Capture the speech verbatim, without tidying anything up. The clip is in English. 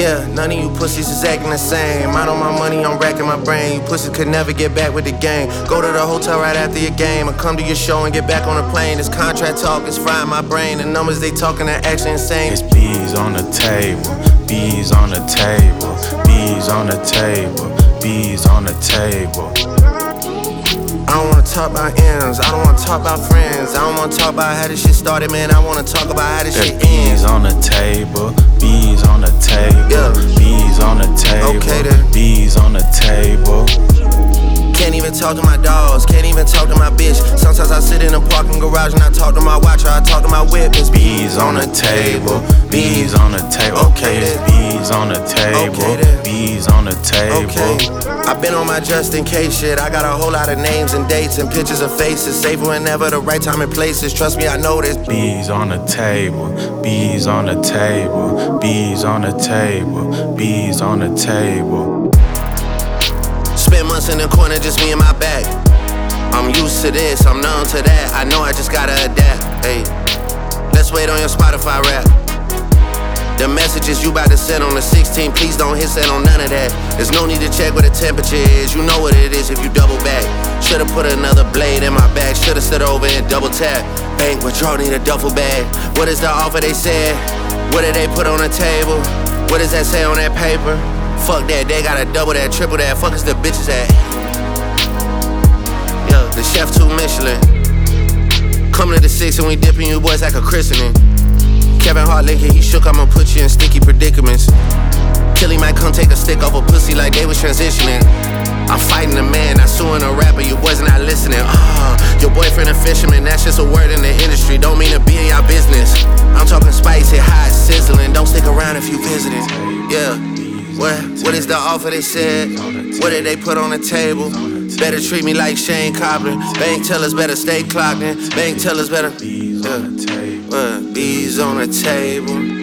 Yeah, none of you pussies is acting the same. I know my money, I'm racking my brain. You pussies could never get back with the game. Go to the hotel right after your game and come to your show and get back on the plane. This contract talk is frying my brain. The numbers they talking are actually insane. It's B's on the table, B's on the table, B's on the table, B's on the table. I don't wanna talk about ends, I don't wanna talk about friends. I don't wanna talk about how this shit started, man. I wanna talk about how this shit ends. B's on the table, B's on the table, yeah. B's on the table, okay, then. B's on the table. Can't even talk to my dogs, can't even talk to my bitch. Sometimes I sit in a parking garage and I talk to my watch or I talk to my whip. It's B's on the table, B's on the table. Okay, it's B's on the table, okay, B's on the table. Okay. I've been on my just in case shit. I got a whole lot of names and dates and pictures of faces. Safe whenever the right time and places. Trust me, I know this. B's on the table, B's on the table, B's on the table, B's on the table. Spent months in the corner, just me and my back. I'm used to this, I'm numb to that. I know I just gotta adapt. Hey, let's wait on your Spotify rap. The messages you bout to send on the sixteenth, please don't hit send on none of that. There's no need to check what the temperature is. You know what it is if you double back. Should've put another blade in my back. Should've stood over and double tap. Bank withdrawal, need a duffel bag. What is the offer they said? What did they put on the table? What does that say on that paper? Fuck that, they gotta double that, triple that. Fuck is the bitches at? Yeah, the chef two Michelin. Coming to the six and we dipping you boys like a christening. Kevin Hart linking, he shook, I'ma put you in sticky predicaments. Killy might come take a stick off a pussy like they was transitioning. I'm fighting a man, not suing a rapper, you boys not listening. Ah, uh, your boyfriend a fisherman, that's just a word in the industry. Don't mean to be in y'all business. I'm talking spicy, hot, sizzling. Don't stick around if you visiting. Yeah, what? What is the offer they said? What did they put on the table? Better treat me like Shane Cobbler. Bank tellers better stay clocked in. Bank tellers better. Yeah. What? B's on the table.